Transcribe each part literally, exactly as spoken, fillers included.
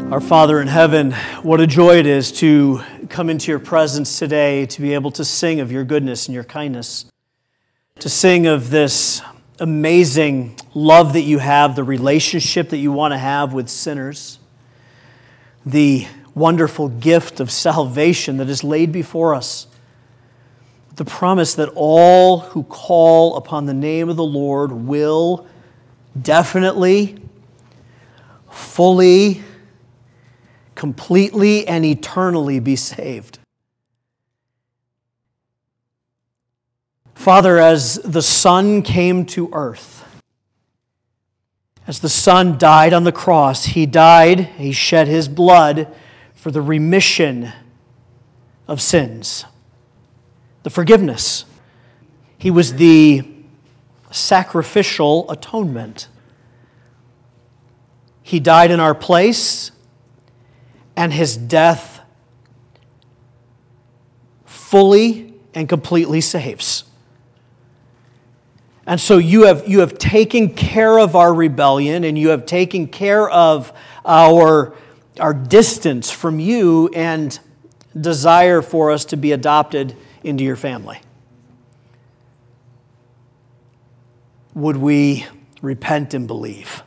Our Father in heaven, what a joy it is to come into your presence today, to be able to sing of your goodness and your kindness, to sing of this amazing love that you have, the relationship that you want to have with sinners, the wonderful gift of salvation that is laid before us, the promise that all who call upon the name of the Lord will definitely, fully, completely and eternally be saved. Father, as the Son came to earth, as the Son died on the cross, He died, He shed His blood for the remission of sins, the forgiveness. He was the sacrificial atonement. He died in our place, and His death fully and completely saves. And so you have, you have taken care of our rebellion, and you have taken care of our, our distance from you and desire for us to be adopted into your family. Would we repent and believe?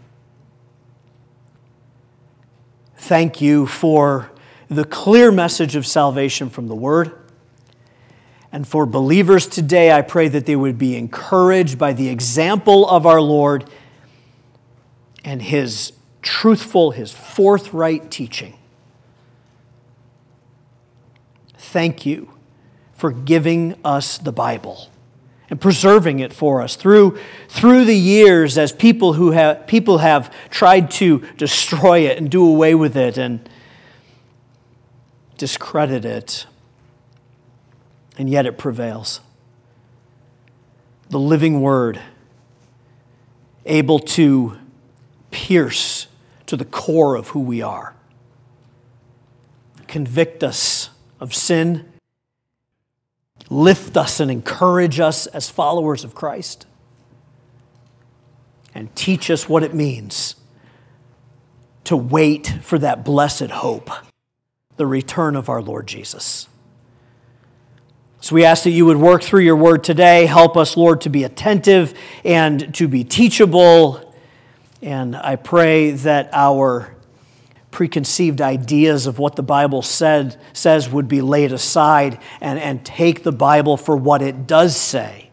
Thank you for the clear message of salvation from the Word. And for believers today, I pray that they would be encouraged by the example of our Lord and His truthful, His forthright teaching. Thank you for giving us the Bible and preserving it for us through, through the years as people who have people have tried to destroy it and do away with it and discredit it. And yet it prevails. The living Word, able to pierce to the core of who we are, convict us of sin, lift us and encourage us as followers of Christ, and teach us what it means to wait for that blessed hope, the return of our Lord Jesus. So we ask that you would work through your word today. Help us, Lord, to be attentive and to be teachable. And I pray that our preconceived ideas of what the Bible said says would be laid aside and, and take the Bible for what it does say.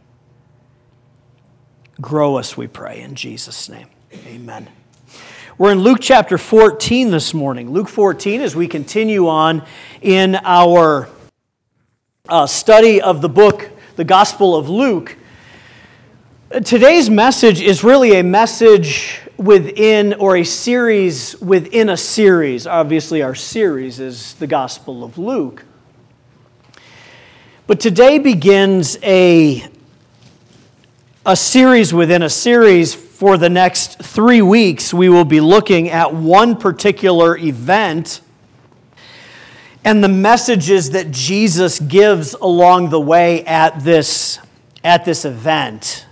Grow us, we pray, in Jesus' name. Amen. We're in Luke chapter fourteen this morning. Luke fourteen, as we continue on in our uh, study of the book, the Gospel of Luke. Today's message is really a message within, or a series within a series. Obviously, our series is the Gospel of Luke. But today begins a, a series within a series. For the next three weeks, we will be looking at one particular event and the messages that Jesus gives along the way at this, at this event.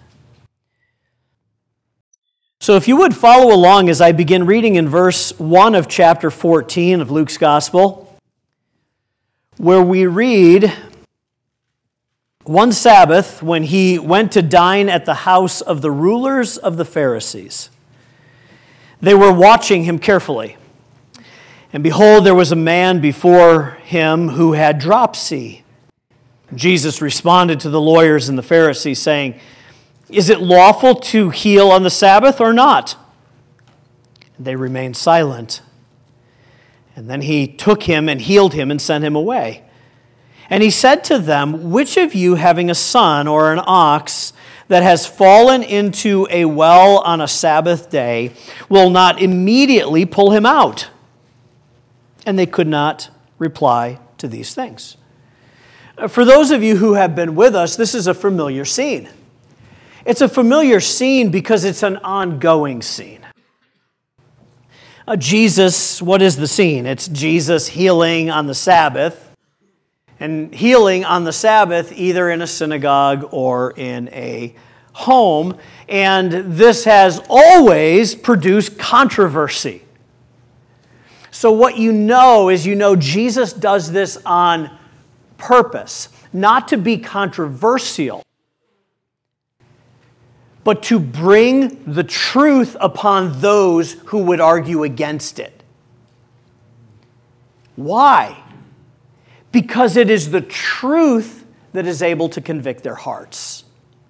So if you would follow along as I begin reading in verse one of chapter fourteen of Luke's Gospel, where we read, "One Sabbath, when he went to dine at the house of the rulers of the Pharisees, they were watching him carefully. And behold, there was a man before him who had dropsy. Jesus responded to the lawyers and the Pharisees, saying, 'Is it lawful to heal on the Sabbath or not?' And they remained silent. And then he took him and healed him and sent him away. And he said to them, 'Which of you, having a son or an ox that has fallen into a well on a Sabbath day, will not immediately pull him out?' And they could not reply to these things." For those of you who have been with us, this is a familiar scene. It's a familiar scene because it's an ongoing scene. Uh, Jesus, what is the scene? It's Jesus healing on the Sabbath. And healing on the Sabbath, either in a synagogue or in a home. And this has always produced controversy. So what you know is you know Jesus does this on purpose, not to be controversial, but to bring the truth upon those who would argue against it. Why? Because it is the truth that is able to convict their hearts.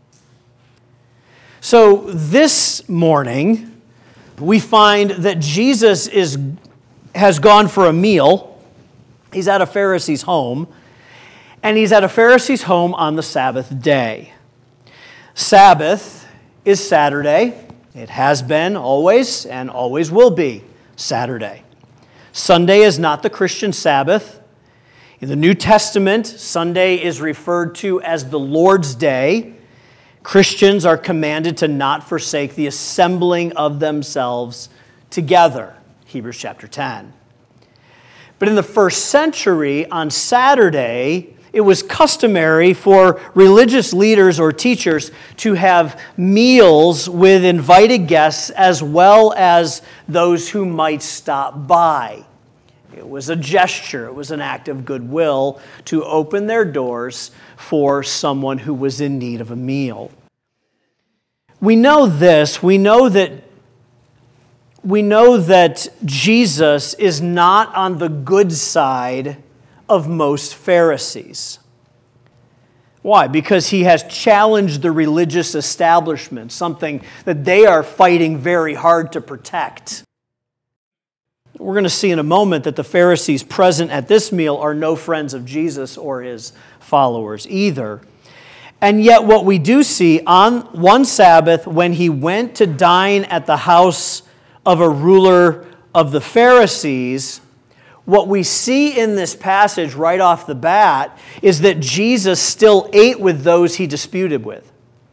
So this morning, we find that Jesus is, has gone for a meal. He's at a Pharisee's home, and he's at a Pharisee's home on the Sabbath day. Sabbath is Saturday. It has been always and always will be Saturday. Sunday is not the Christian Sabbath. In the New Testament, Sunday is referred to as the Lord's Day. Christians are commanded to not forsake the assembling of themselves together, Hebrews chapter ten. But in the first century, on Saturday, it was customary for religious leaders or teachers to have meals with invited guests as well as those who might stop by. It was a gesture, it was an act of goodwill to open their doors for someone who was in need of a meal. We know this, we know that we know that Jesus is not on the good side of most Pharisees. Why? Because he has challenged the religious establishment, something that they are fighting very hard to protect. We're going to see in a moment that the Pharisees present at this meal are no friends of Jesus or his followers either. And yet what we do see on one Sabbath when he went to dine at the house of a ruler of the Pharisees, what we see in this passage right off the bat is that Jesus still ate with those he disputed with.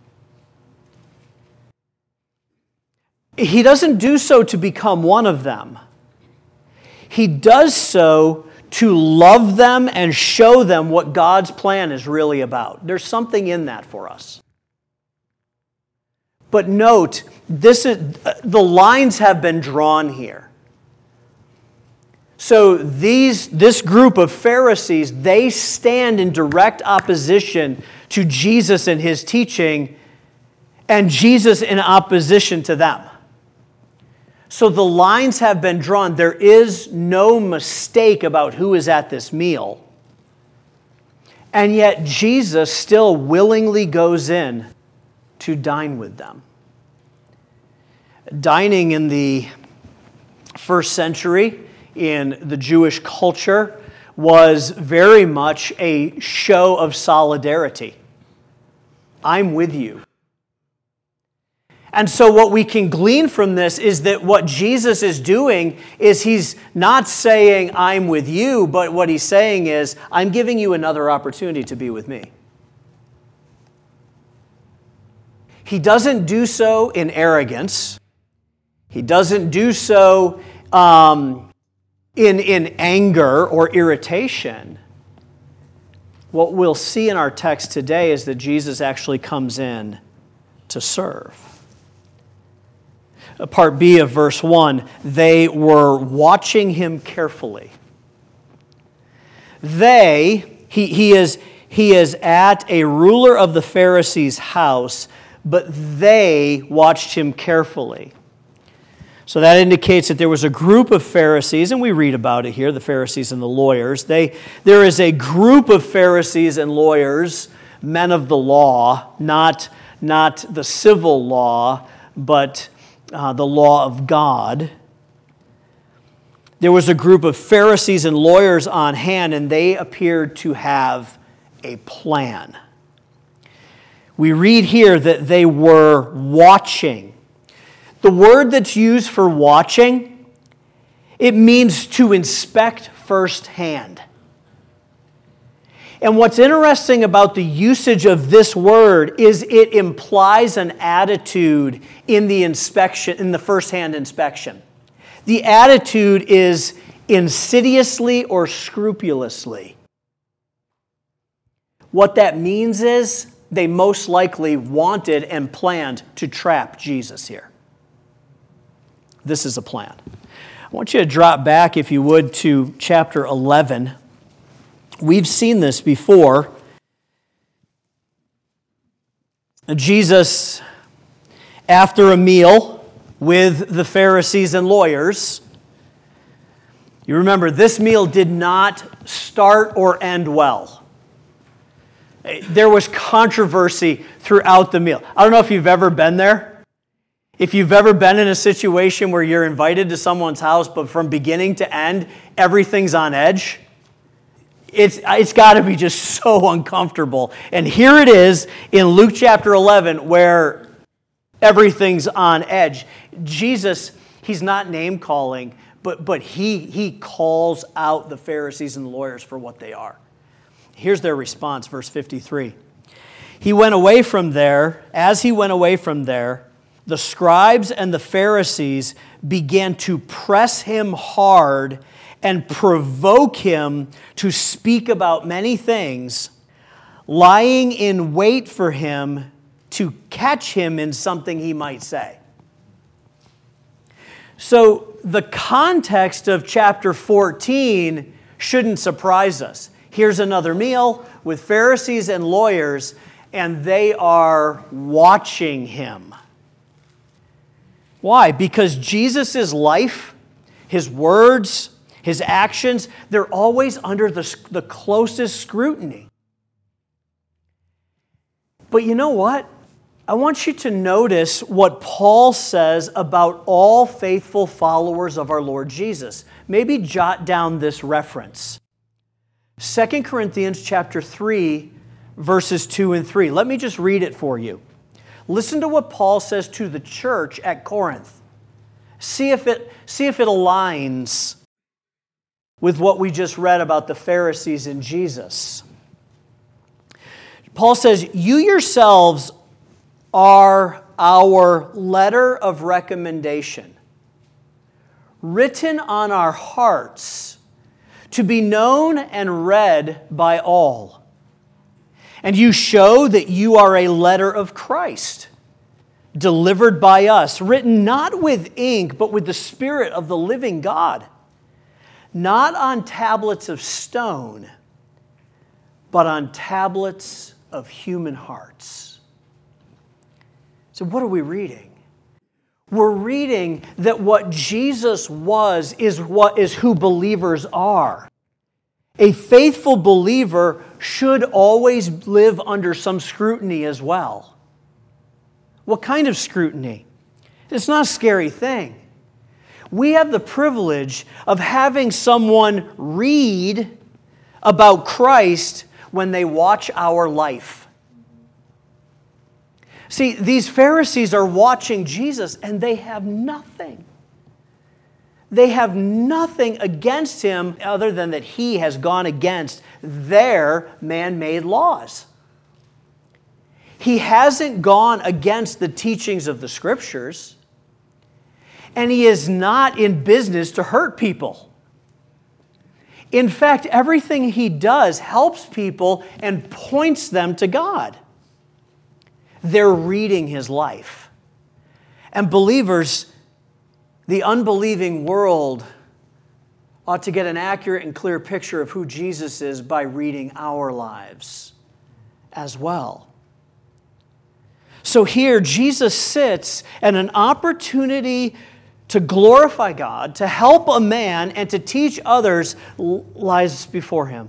He doesn't do so to become one of them. He does so to love them and show them what God's plan is really about. There's something in that for us. But note, this is, the lines have been drawn here. So these, this group of Pharisees, they stand in direct opposition to Jesus and his teaching, and Jesus in opposition to them. So the lines have been drawn. There is no mistake about who is at this meal. And yet Jesus still willingly goes in to dine with them. Dining in the first century in the Jewish culture was very much a show of solidarity. I'm with you. And so what we can glean from this is that what Jesus is doing is he's not saying, I'm with you, but what he's saying is, I'm giving you another opportunity to be with me. He doesn't do so in arrogance. He doesn't do so um, in, in anger or irritation. What we'll see in our text today is that Jesus actually comes in to serve. Part B of verse one, they were watching him carefully. They, he, he, is, he is at a ruler of the Pharisees' house, but they watched him carefully. So that indicates that there was a group of Pharisees, and we read about it here, the Pharisees and the lawyers. They, there is a group of Pharisees and lawyers, men of the law, not, not the civil law, but Uh, the law of God. There was a group of Pharisees and lawyers on hand, and they appeared to have a plan. We read here that they were watching. The word that's used for watching, it means to inspect firsthand. And what's interesting about the usage of this word is it implies an attitude in the inspection, in the first-hand inspection. The attitude is insidiously or scrupulously. What that means is they most likely wanted and planned to trap Jesus here. This is a plan. I want you to drop back, if you would, to chapter eleven. We've seen this before. Jesus, after a meal with the Pharisees and lawyers, you remember this meal did not start or end well. There was controversy throughout the meal. I don't know if you've ever been there. If you've ever been in a situation where you're invited to someone's house, but from beginning to end, everything's on edge. It's, it's got to be just so uncomfortable. And here it is in Luke chapter eleven where everything's on edge. Jesus, he's not name-calling, but, but he, he calls out the Pharisees and the lawyers for what they are. Here's their response, verse fifty-three. He went away from there. As he went away from there, the scribes and the Pharisees began to press him hard and provoke him to speak about many things, lying in wait for him to catch him in something he might say. So the context of chapter fourteen shouldn't surprise us. Here's another meal with Pharisees and lawyers, and they are watching him. Why? Because Jesus' life, his words, his actions, they're always under the, the closest scrutiny. But you know what? I want you to notice what Paul says about all faithful followers of our Lord Jesus. Maybe jot down this reference. Second Corinthians chapter three, verses two and three. Let me just read it for you. Listen to what Paul says to the church at Corinth. See if it, see if it aligns with what we just read about the Pharisees and Jesus. Paul says, "You yourselves are our letter of recommendation, written on our hearts, to be known and read by all. And you show that you are a letter of Christ, delivered by us, written not with ink, but with the Spirit of the living God, not on tablets of stone, but on tablets of human hearts." So what are we reading? We're reading that what Jesus was is what is who believers are. A faithful believer should always live under some scrutiny as well. What kind of scrutiny? It's not a scary thing. We have the privilege of having someone read about Christ when they watch our life. See, these Pharisees are watching Jesus and they have nothing. They have nothing against him other than that he has gone against their man-made laws. He hasn't gone against the teachings of the Scriptures, and he is not in business to hurt people. In fact, everything he does helps people and points them to God. They're reading his life. And believers, the unbelieving world ought to get an accurate and clear picture of who Jesus is by reading our lives as well. So here, Jesus sits, and an opportunity to glorify God, to help a man, and to teach others lies before him.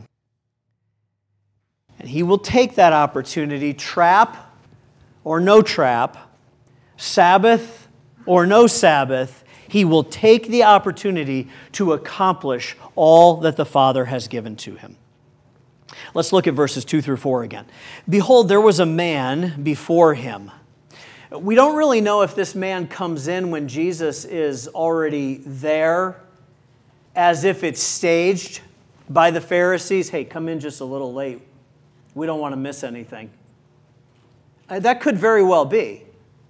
And he will take that opportunity, trap or no trap, Sabbath or no Sabbath. He will take the opportunity to accomplish all that the Father has given to him. Let's look at verses two through four again. "Behold, there was a man before him." We don't really know if this man comes in when Jesus is already there, as if it's staged by the Pharisees. Hey, come in just a little late. We don't want to miss anything. That could very well be.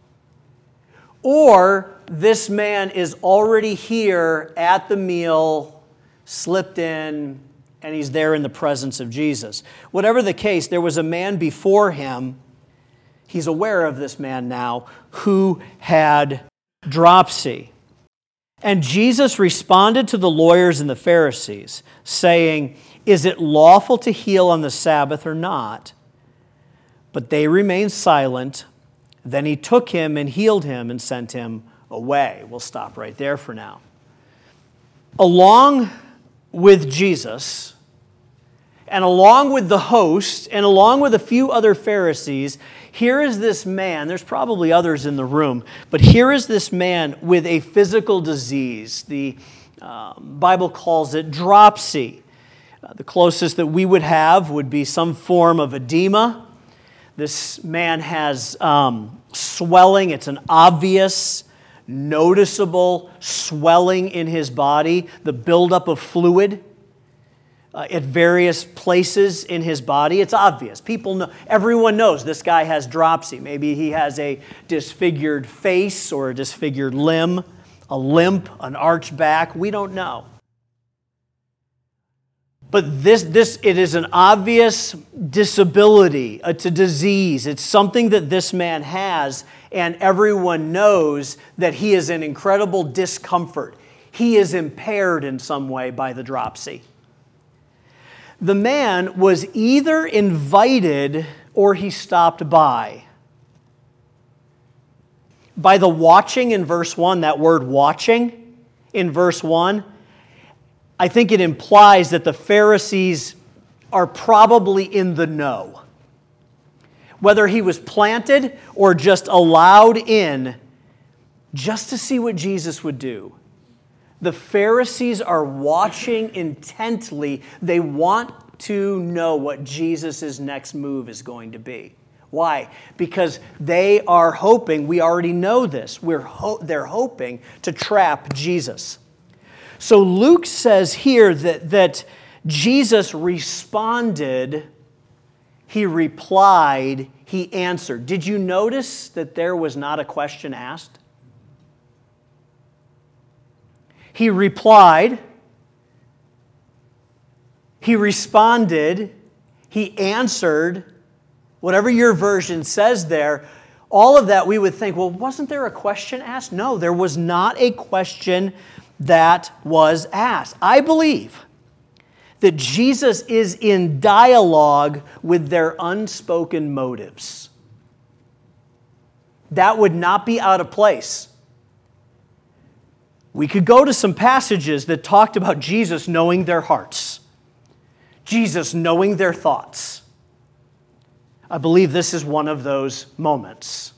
Or this man is already here at the meal, slipped in, and he's there in the presence of Jesus. Whatever the case, there was a man before him. He's aware of this man now who had dropsy. And Jesus responded to the lawyers and the Pharisees, saying, "Is it lawful to heal on the Sabbath or not?" But they remained silent. Then he took him and healed him and sent him away. We'll stop right there for now. Along with Jesus, and along with the host, and along with a few other Pharisees, here is this man, there's probably others in the room, but here is this man with a physical disease. The uh, Bible calls it dropsy. Uh, the closest that we would have would be some form of edema. This man has um, swelling. It's an obvious, noticeable swelling in his body, the buildup of fluid uh, at various places in his body. It's obvious. People know, everyone knows this guy has dropsy. Maybe he has a disfigured face or a disfigured limb, a limp, an arched back. We don't know. But this, this, it is an obvious disability. It's a disease. It's something that this man has, and everyone knows that he is in incredible discomfort. He is impaired in some way by the dropsy. The man was either invited or he stopped by. By the watching in verse one, that word watching in verse one, I think it implies that the Pharisees are probably in the know. Whether he was planted or just allowed in just to see what Jesus would do. The Pharisees are watching intently. They want to know what Jesus' next move is going to be. Why? Because they are hoping, we already know this, we're ho- they're hoping to trap Jesus. So Luke says here that, that Jesus responded, he replied, he answered. Did you notice that there was not a question asked? He replied, he responded, he answered. Whatever your version says there, all of that we would think, well, wasn't there a question asked? No, there was not a question that was asked. I believe that Jesus is in dialogue with their unspoken motives. That would not be out of place. We could go to some passages that talked about Jesus knowing their hearts, Jesus knowing their thoughts. I believe this is one of those moments.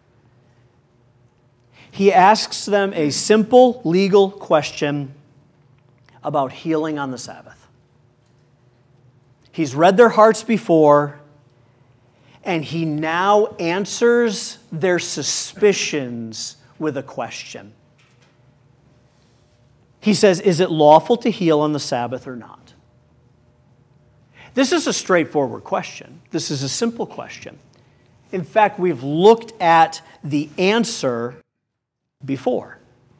He asks them a simple legal question about healing on the Sabbath. He's read their hearts before, and he now answers their suspicions with a question. He says, is it lawful to heal on the Sabbath or not? This is a straightforward question. This is a simple question. In fact, we've looked at the answer before.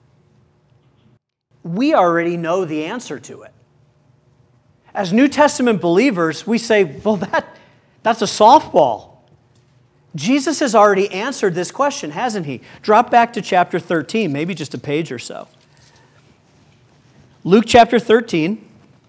We already know the answer to it. As New Testament believers, we say, well, that, that's a softball. Jesus has already answered this question, hasn't he? Drop back to chapter thirteen, maybe just a page or so. Luke chapter thirteen.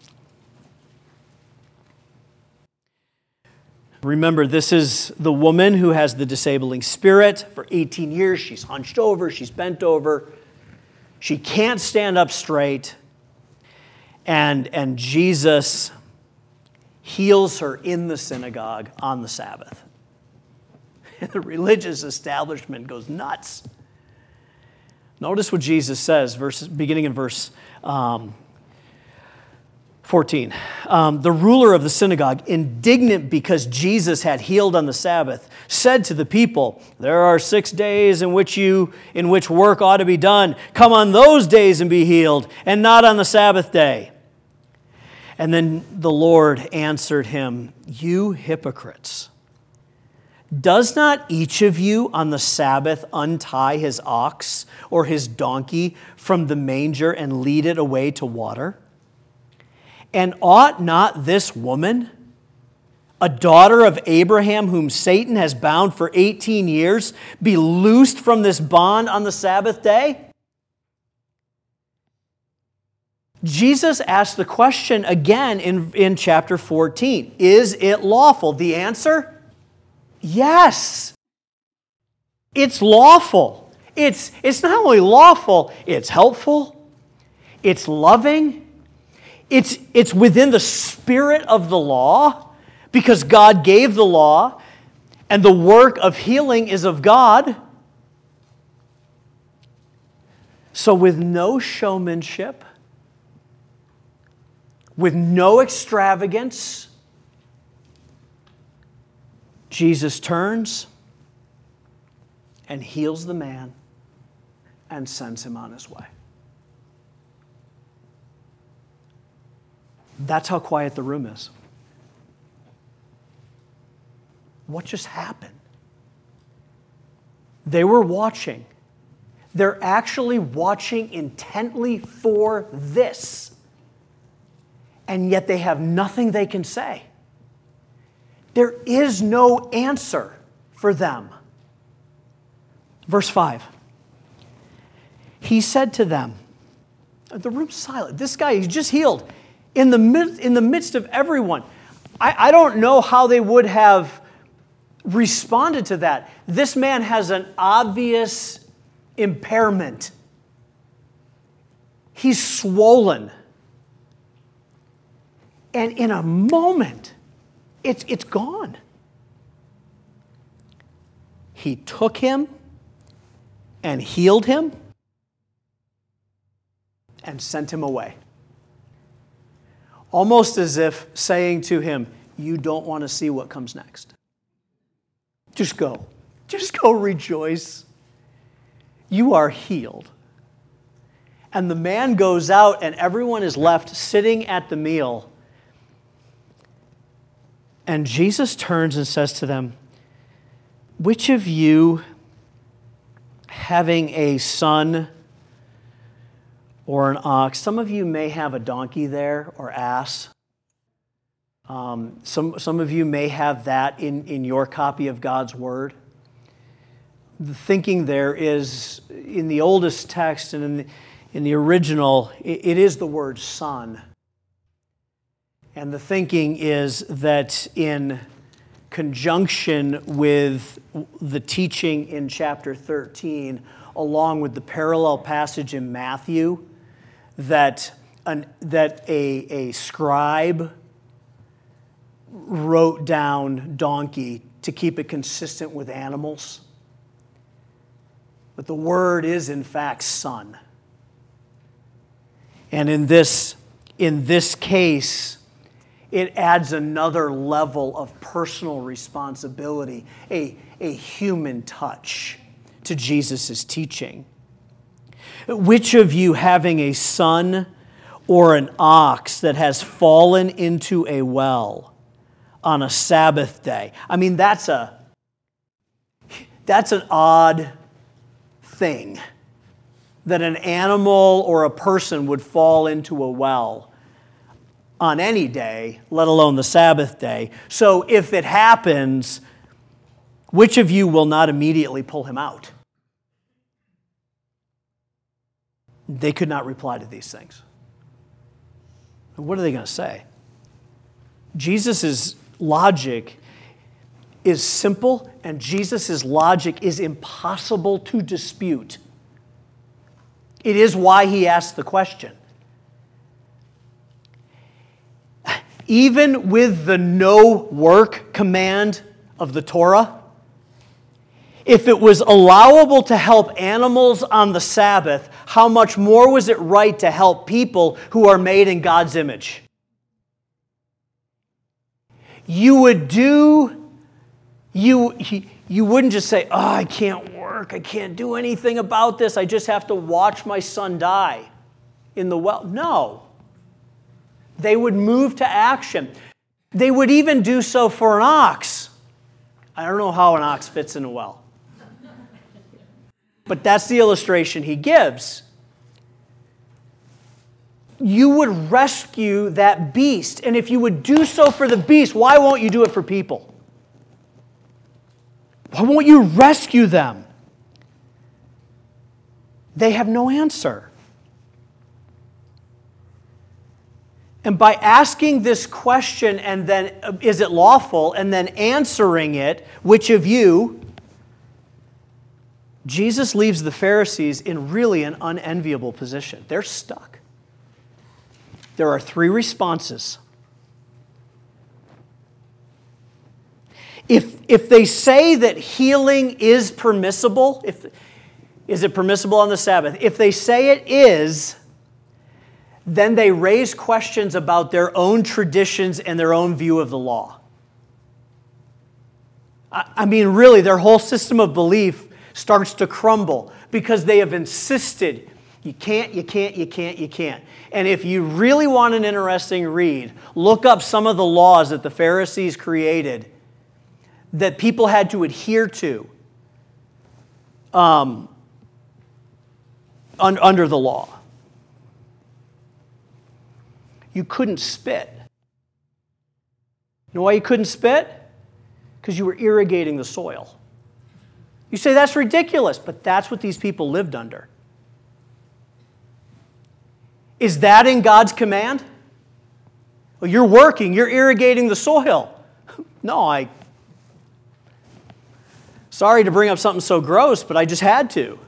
Remember, this is the woman who has the disabling spirit. For eighteen years, she's hunched over, she's bent over. She can't stand up straight. And, and Jesus heals her in the synagogue on the Sabbath. The religious establishment goes nuts. Notice what Jesus says, verse, beginning in verse um, fourteen. Um, the ruler of the synagogue, indignant because Jesus had healed on the Sabbath, said to the people, there are six days in which you in which work ought to be done. Come on those days and be healed, and not on the Sabbath day. And then the Lord answered him, you hypocrites. Does not each of you on the Sabbath untie his ox or his donkey from the manger and lead it away to water? And ought not this woman, a daughter of Abraham whom Satan has bound for eighteen years, be loosed from this bond on the Sabbath day? Jesus asked the question again in, in chapter fourteen. Is it lawful? The answer? Yes. It's lawful. It's, it's not only lawful, it's helpful, it's loving, it's, it's within the spirit of the law, because God gave the law, and the work of healing is of God. So with no showmanship, with no extravagance, Jesus turns and heals the man and sends him on his way. That's how quiet the room is. What just happened? They were watching. They're actually watching intently for this. And yet they have nothing they can say. There is no answer for them. Verse five. He said to them, the room's silent. This guy, he's just healed. In the midst, in the midst of everyone. I, I don't know how they would have responded to that. This man has an obvious impairment. He's swollen. And in a moment, it's, it's gone. He took him and healed him and sent him away. Almost as if saying to him, you don't want to see what comes next. Just go. Just go rejoice. You are healed. And the man goes out and everyone is left sitting at the meal. And Jesus turns and says to them, which of you, having a son or an ox, some of you may have a donkey there or ass. Um, some, some of you may have that in, in your copy of God's Word. The thinking there is, in the oldest text and in the, in the original, it, it is the word son. And the thinking is that in conjunction with the teaching in chapter thirteen, along with the parallel passage in Matthew, that, an, that a, a scribe wrote down donkey to keep it consistent with animals. But the word is, in fact, son. And in this, in this case, it adds another level of personal responsibility, a, a human touch to Jesus' teaching. Which of you, having a son or an ox that has fallen into a well on a Sabbath day? I mean, that's a that's an odd thing, that an animal or a person would fall into a well on any day, let alone the Sabbath day. So if it happens, which of you will not immediately pull him out? They could not reply to these things. What are they going to say? Jesus' logic is simple, and Jesus' logic is impossible to dispute. It is why he asked the question. Even with the no work command of the Torah, if it was allowable to help animals on the Sabbath, how much more was it right to help people who are made in God's image? You would do, you, you wouldn't just say, oh, I can't work, I can't do anything about this, I just have to watch my son die in the well. No. They would move to action. They would even do so for an ox. I don't know how an ox fits in a well. But that's the illustration he gives. You would rescue that beast. And if you would do so for the beast, why won't you do it for people? Why won't you rescue them? They have no answer. And by asking this question and then, is it lawful, and then answering it, which of you, Jesus leaves the Pharisees in really an unenviable position. They're stuck. There are three responses. If, if they say that healing is permissible, if, is it permissible on the Sabbath? If they say it is, then they raise questions about their own traditions and their own view of the law. I, I mean, really, their whole system of belief starts to crumble because they have insisted, you can't, you can't, you can't, you can't. And if you really want an interesting read, look up some of the laws that the Pharisees created that people had to adhere to um, un- under the law. You couldn't spit. You know why you couldn't spit? Because you were irrigating the soil. You say that's ridiculous, but that's what these people lived under. Is that in God's command? Well, you're working, you're irrigating the soil. No, I... Sorry to bring up something so gross, but I just had to.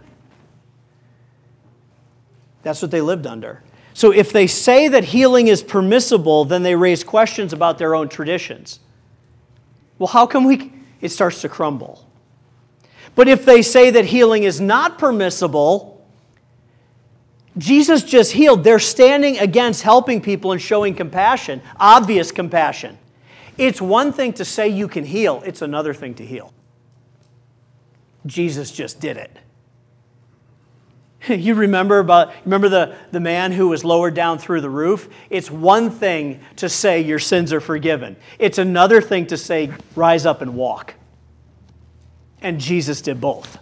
That's what they lived under. So if they say that healing is permissible, then they raise questions about their own traditions. Well, how come we... It starts to crumble. But if they say that healing is not permissible, Jesus just healed. They're standing against helping people and showing compassion, obvious compassion. It's one thing to say you can heal. It's another thing to heal. Jesus just did it. You remember about remember the, the man who was lowered down through the roof? It's one thing to say your sins are forgiven. It's another thing to say rise up and walk. And Jesus did both.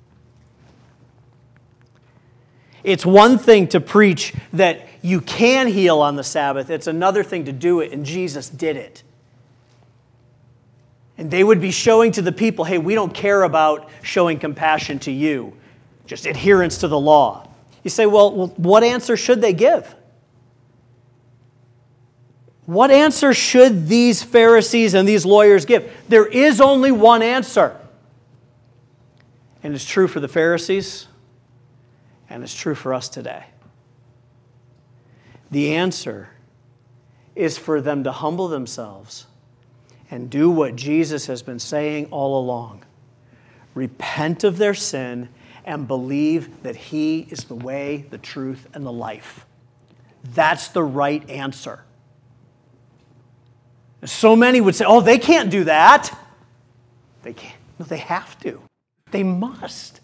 It's one thing to preach that you can heal on the Sabbath. It's another thing to do it, and Jesus did it. And they would be showing to the people, hey, we don't care about showing compassion to you. Just adherence to the law. You say, well, well, what answer should they give? What answer should these Pharisees and these lawyers give? There is only one answer. And it's true for the Pharisees, and it's true for us today. The answer is for them to humble themselves and do what Jesus has been saying all along. Repent of their sin and believe that He is the way, the truth, and the life. That's the right answer. So many would say, oh, they can't do that. They can't. No, they have to. They must.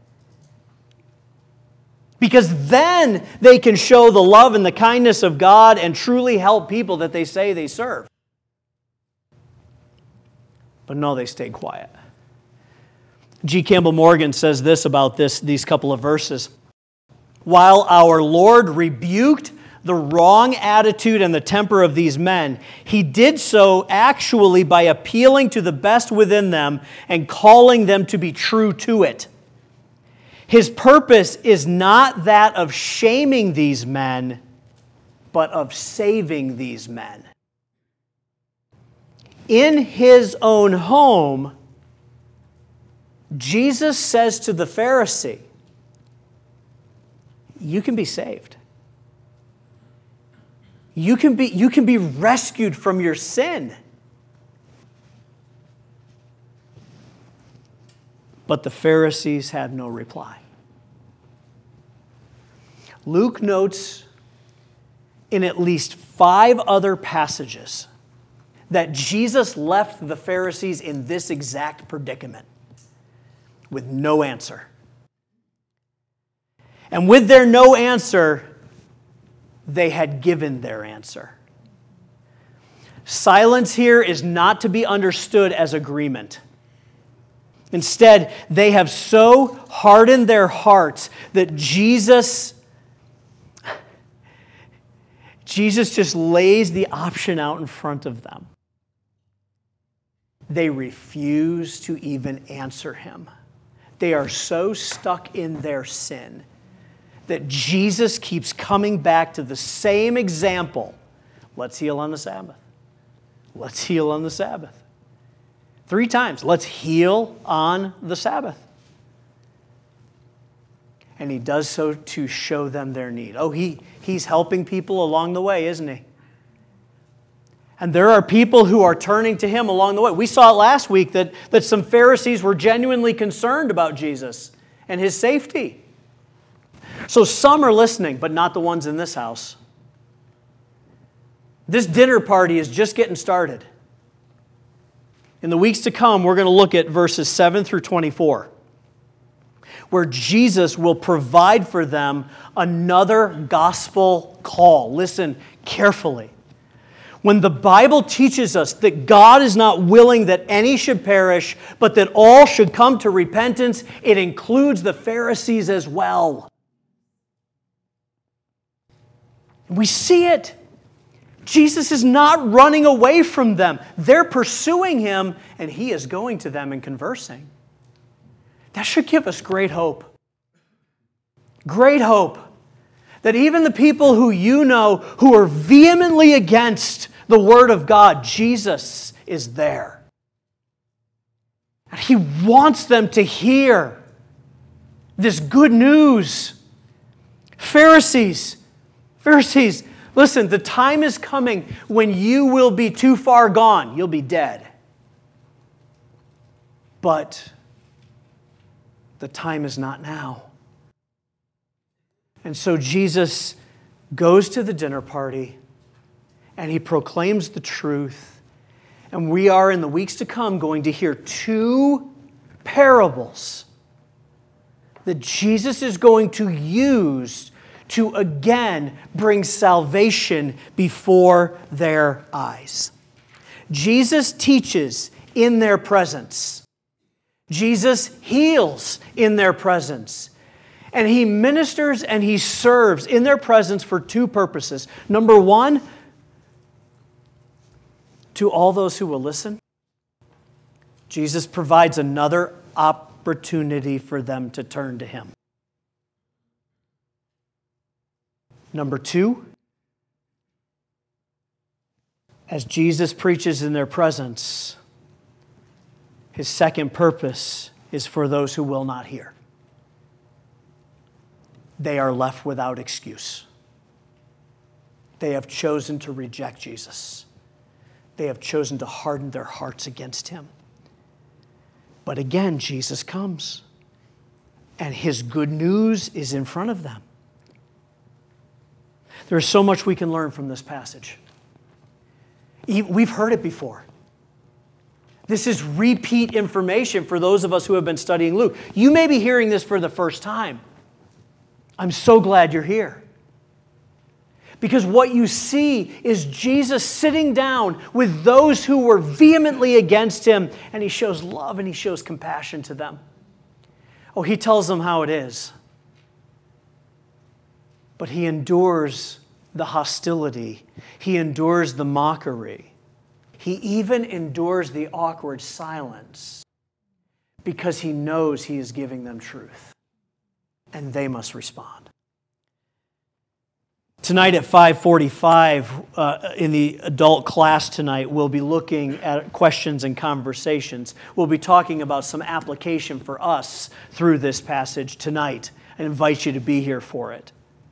Because then they can show the love and the kindness of God and truly help people that they say they serve. But no, they stayed quiet. G. Campbell Morgan says this about this, these couple of verses. While our Lord rebuked the wrong attitude and the temper of these men, He did so actually by appealing to the best within them and calling them to be true to it. His purpose is not that of shaming these men, but of saving these men. In His own home, Jesus says to the Pharisee, you can be saved. You can be, you can be rescued from your sin. But the Pharisees had no reply. Luke notes in at least five other passages that Jesus left the Pharisees in this exact predicament with no answer. And with their no answer, they had given their answer. Silence here is not to be understood as agreement. Instead, they have so hardened their hearts that Jesus, Jesus just lays the option out in front of them. They refuse to even answer Him. They are so stuck in their sin that Jesus keeps coming back to the same example Let's heal on the Sabbath. Let's heal on the Sabbath. Three times. Let's heal on the Sabbath. And he does so to show them their need. Oh, he, he's helping people along the way, isn't he? And there are people who are turning to him along the way. We saw it last week that, that some Pharisees were genuinely concerned about Jesus and his safety. So some are listening, but not the ones in this house. This dinner party is just getting started. In the weeks to come, we're going to look at verses seven through twenty-four, where Jesus will provide for them another gospel call. Listen carefully. When the Bible teaches us that God is not willing that any should perish, but that all should come to repentance, it includes the Pharisees as well. We see it. Jesus is not running away from them. They're pursuing him, and he is going to them and conversing. That should give us great hope. Great hope. That even the people who you know who are vehemently against the Word of God, Jesus is there. And he wants them to hear this good news. Pharisees, Pharisees, listen, the time is coming when you will be too far gone. You'll be dead. But the time is not now. And so Jesus goes to the dinner party and he proclaims the truth. And we are in the weeks to come going to hear two parables that Jesus is going to use to again bring salvation before their eyes. Jesus teaches in their presence. Jesus heals in their presence. And he ministers and he serves in their presence for two purposes. Number one, to all those who will listen, Jesus provides another opportunity for them to turn to him. Number two, as Jesus preaches in their presence, his second purpose is for those who will not hear. They are left without excuse. They have chosen to reject Jesus. They have chosen to harden their hearts against him. But again, Jesus comes, and his good news is in front of them. There's so much we can learn from this passage. We've heard it before. This is repeat information for those of us who have been studying Luke. You may be hearing this for the first time. I'm so glad you're here. Because what you see is Jesus sitting down with those who were vehemently against him, and he shows love and he shows compassion to them. Oh, he tells them how it is. But he endures the hostility. He endures the mockery. He even endures the awkward silence because he knows he is giving them truth. And they must respond. Tonight at five forty-five, uh, in the adult class tonight, we'll be looking at questions and conversations. We'll be talking about some application for us through this passage tonight. I invite you to be here for it.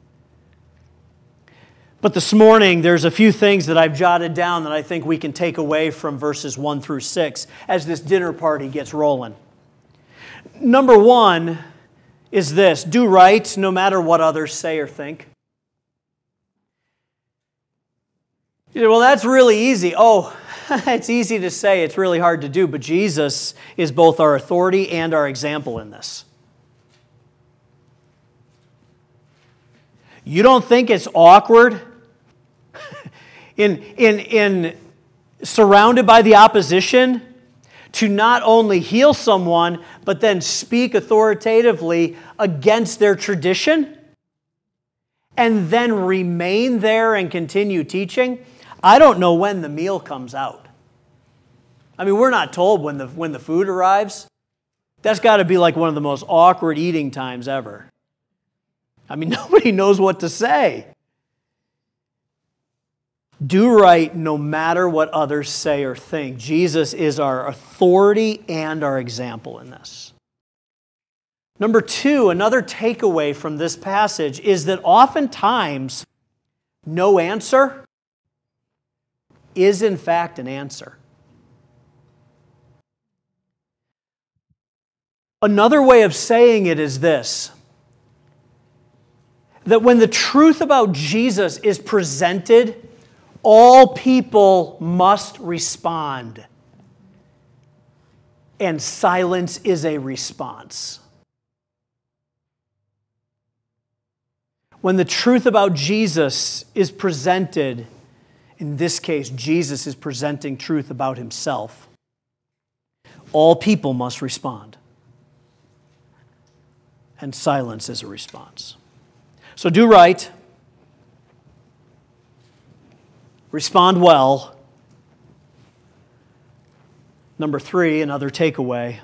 But this morning, there's a few things that I've jotted down that I think we can take away from verses one through six as this dinner party gets rolling. Number one is this: do right no matter what others say or think. You know, well, that's really easy. Oh, it's easy to say, it's really hard to do, but Jesus is both our authority and our example in this. You don't think it's awkward in, in, in surrounded by the opposition to not only heal someone, but then speak authoritatively against their tradition and then remain there and continue teaching? I don't know when the meal comes out. I mean, we're not told when the, when the food arrives. That's got to be like one of the most awkward eating times ever. I mean, nobody knows what to say. Do right no matter what others say or think. Jesus is our authority and our example in this. Number two, another takeaway from this passage is that oftentimes no answer is in fact an answer. Another way of saying it is this, that when the truth about Jesus is presented, all people must respond. And silence is a response. When the truth about Jesus is presented, in this case, Jesus is presenting truth about himself, all people must respond. And silence is a response. So do right. Respond well. Number three, another takeaway.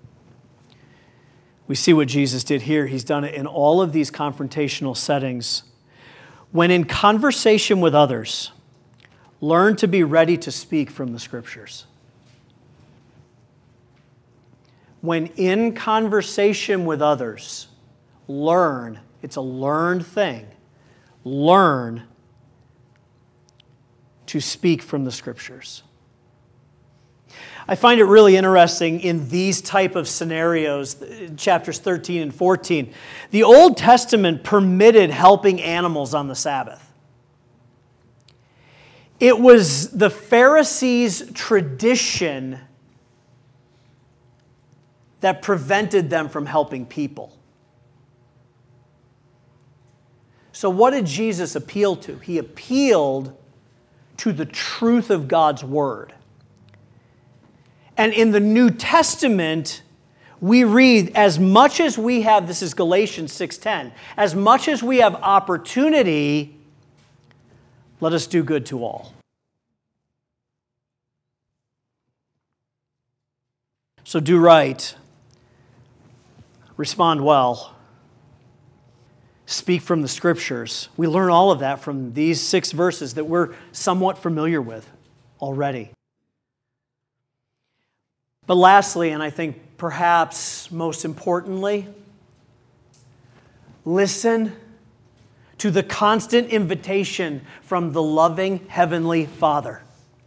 We see what Jesus did here. He's done it in all of these confrontational settings. When in conversation with others, learn to be ready to speak from the Scriptures. When in conversation with others, learn, it's a learned thing, learn to speak from the Scriptures. I find it really interesting in these type of scenarios, chapters thirteen and fourteen. The Old Testament permitted helping animals on the Sabbath. It was the Pharisees' tradition that prevented them from helping people. So what did Jesus appeal to? He appealed to the truth of God's Word. And in the New Testament, we read, as much as we have, this is Galatians six ten, as much as we have opportunity, let us do good to all. So do right. Respond well. Speak from the Scriptures. We learn all of that from these six verses that we're somewhat familiar with already. But lastly, and I think perhaps most importantly, listen to the constant invitation from the loving Heavenly Father.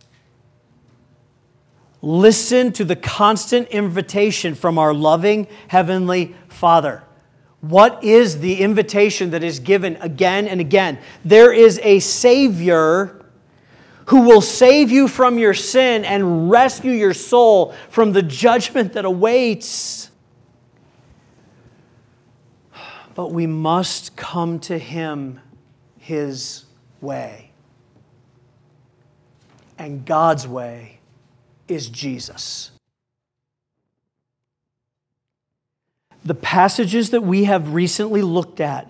Listen to the constant invitation from our loving Heavenly Father. What is the invitation that is given again and again? There is a Savior who will save you from your sin and rescue your soul from the judgment that awaits. But we must come to Him His way. And God's way is Jesus. The passages that we have recently looked at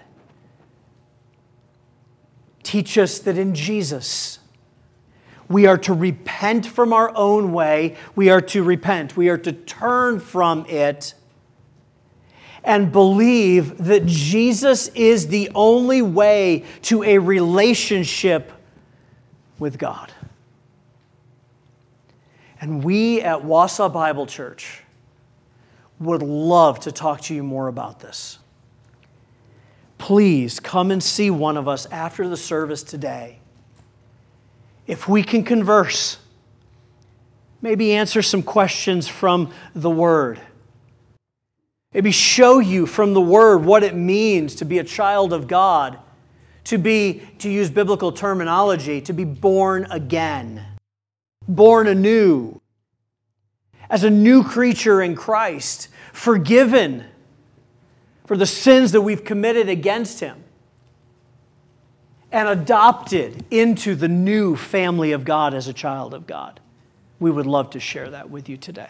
teach us that in Jesus, we are to repent from our own way. We are to repent. We are to turn from it and believe that Jesus is the only way to a relationship with God. And we at Wausau Bible Church would love to talk to you more about this. Please come and see one of us after the service today. If we can converse, maybe answer some questions from the Word. Maybe show you from the Word what it means to be a child of God, to be, to use biblical terminology, to be born again, born anew, as a new creature in Christ, forgiven for the sins that we've committed against Him, and adopted into the new family of God as a child of God. We would love to share that with you today.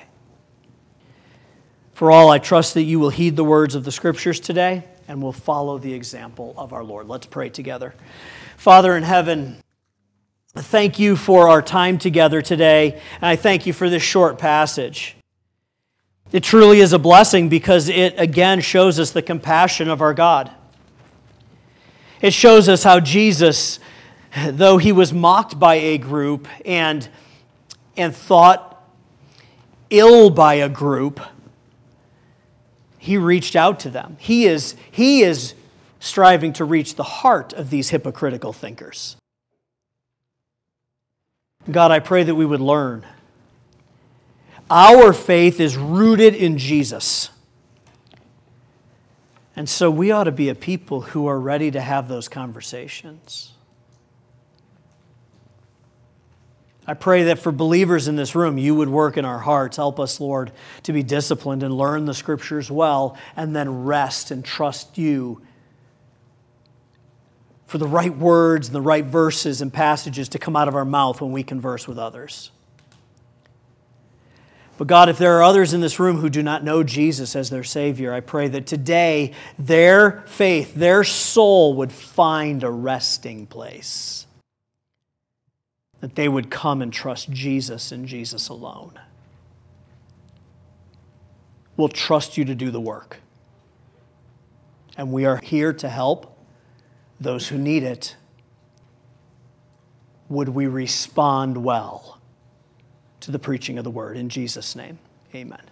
For all, I trust that you will heed the words of the Scriptures today and will follow the example of our Lord. Let's pray together. Father in heaven, thank you for our time together today, and I thank you for this short passage. It truly is a blessing because it again shows us the compassion of our God. It shows us how Jesus though he was mocked by a group and, and thought ill by a group, he reached out to them. He is, he is striving to reach the heart of these hypocritical thinkers. God, I pray that we would learn. Our faith is rooted in Jesus. And so we ought to be a people who are ready to have those conversations. I pray that for believers in this room, you would work in our hearts. Help us, Lord, to be disciplined and learn the Scriptures well, and then rest and trust you for the right words and the right verses and passages to come out of our mouth when we converse with others. But God, if there are others in this room who do not know Jesus as their Savior, I pray that today their faith, their soul would find a resting place. That they would come and trust Jesus and Jesus alone. We'll trust you to do the work. And we are here to help those who need it. Would we respond well to the preaching of the word? In Jesus' name, amen.